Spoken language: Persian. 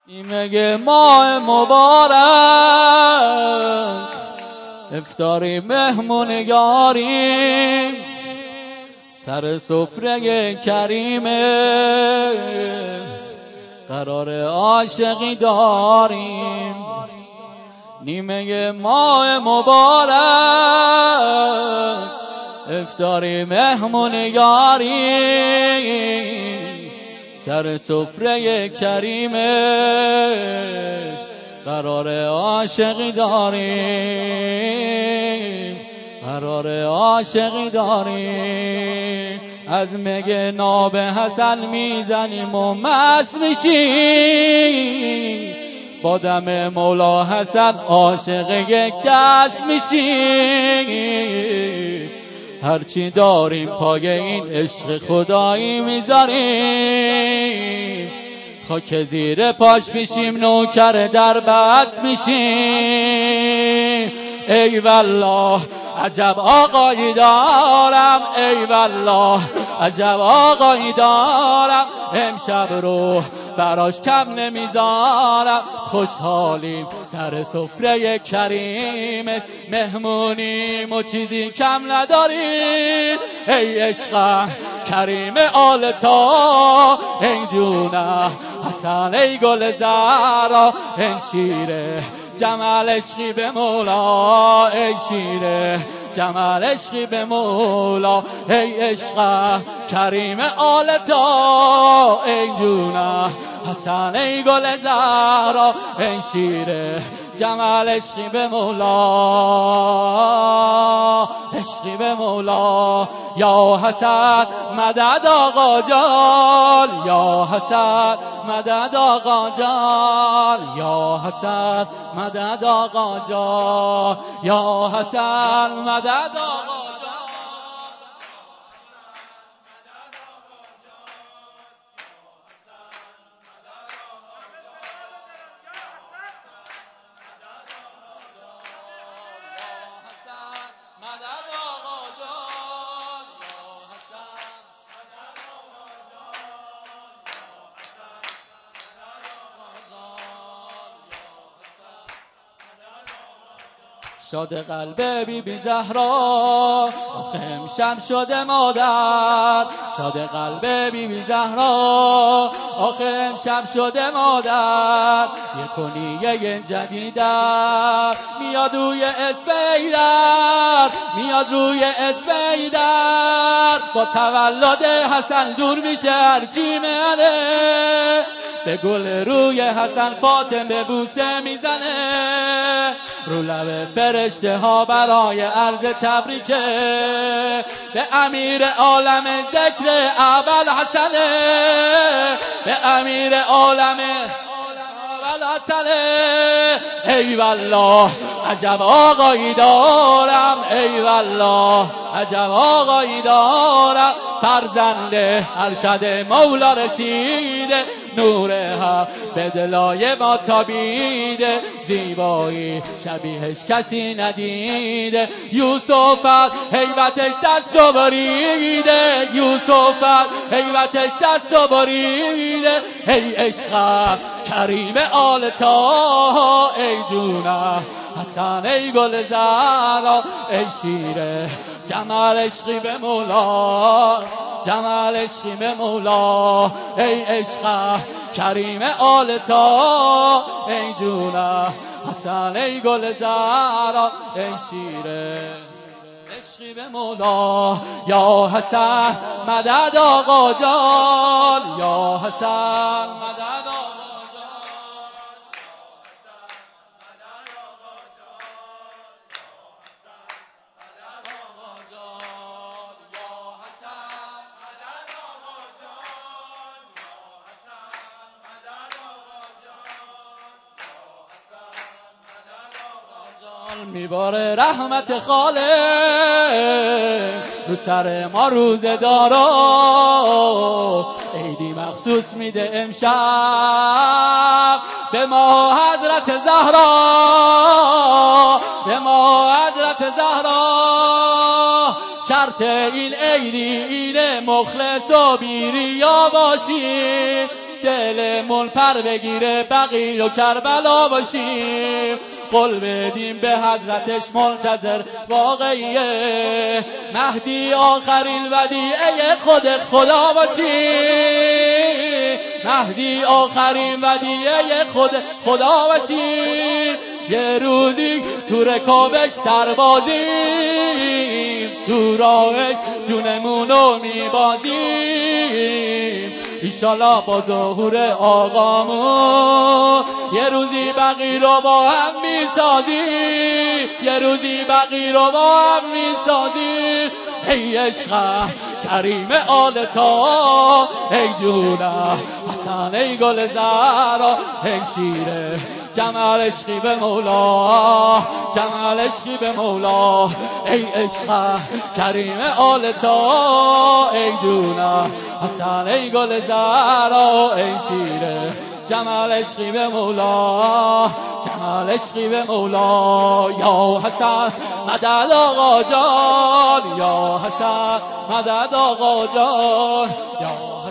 نیمه ماه مبارک افطاری مهمونگاریم، سر سفره کریم قرار عاشقی داریم. نیمه ماه مبارک افطاری مهمونگاریم، سر سفره کریمش قرار عاشقی داریم، قرار عاشقی داریم. از مگه ناب حسن میزنیم و مست میشیم، با دم مولا حسن عاشق یک دست میشیم. هرچی داریم پای این عشق خدایی میذاریم، خاک زیر پاش میشیم، نوکر در بست میشیم. ای والله عجب آقایی دارم، ای والله عجب آقایی دارم، امشب رو براش کم نمیذارم. خوشحالیم سر سفره کریمش، مهمونیم و چیزی کم نداریم. ای عشقم کریم آلتا، ای جونه حسن، ای گل زهرا، ای شیره جمال عشقی به مولا، ای شیره جمال عشقی به مولا. ای عشق کریم آلتا، ای جونه حسن، ای گل زهرا، ای شیره جمال عشقی به مولا، عشقی به مولا. یا حسن مدد آقا جان، یا حسن مدد آقا جان، یا حسن مدد آقا جان، یا حسن مدد آقا جان. شاد قلب بی بی زهرا، آخه امشب شده مادر. شاد قلب بی بی زهرا، آخه امشب شده مادر. یک و نیه جدیدم میاد روی اسپیدر، میاد روی اسپیدر. با تولد حسن دور میشه هرچی منه، به گل روی حسن فاطمه بوسه میزنه. رو لب فرشته ها برای عرض تبریکه به امیر عالم ذکر اول حسنه، به امیر عالم اول حسنه. ای والله عجب آقایی دارم، ای والله عجب آقایی دارم. فرزند ارشد مولا رسیده، نور حق به دلای ما تابیده. زیبایی شبیهش کسی ندیده، یوسف هیبتش دست و بریده، یوسف هیبتش دست و بریده. ای عشق کریم آلتا، ای جونه حسن، ای گل زهرا، ای شیره جمال عشقی به مولا، جمال عشقی به مولا. ای عشق کریم آلتا، ای جونه حسن، ای گل زهرا، ای شیره عشقی به مولا. یا حسن مدد آقا جان، یا حسن مدد آقا میباره رحمت خالق رو سر ما روزه دارا. عیدی مخصوص میده امشب به ما حضرت زهرا، به ما حضرت زهرا. شرط این عیدی اینه مخلص و بیریا باشی، دلمون پر بگیره بقی و کربلا باشیم قول بدیم به حضرتش منتظر واقعیه مهدی آخرین ودیعه خود خدا باشیم مهدی آخرین ودیعه خود خدا باشیم یه روزی تو رکابش سربازیم تو راهش جونمونو میبازیم ایشالا با ظهور آقامون یه روزی بقی رو با هم میسازیم یه روزی بقی رو با هم میسازیم ای عشق کریم آل تا ای جونم حسن ای گل زهرا ای شیره جمال عشقی به مولا جمال عشقی به مولا ای عشق کریم آل تا ای جونم حسن ای گل زهرا ای شیره جمال عشقی به مولا جمال عشقی به مولا یا حسن مدد آقا جان یا حسن مدد آقا جان یا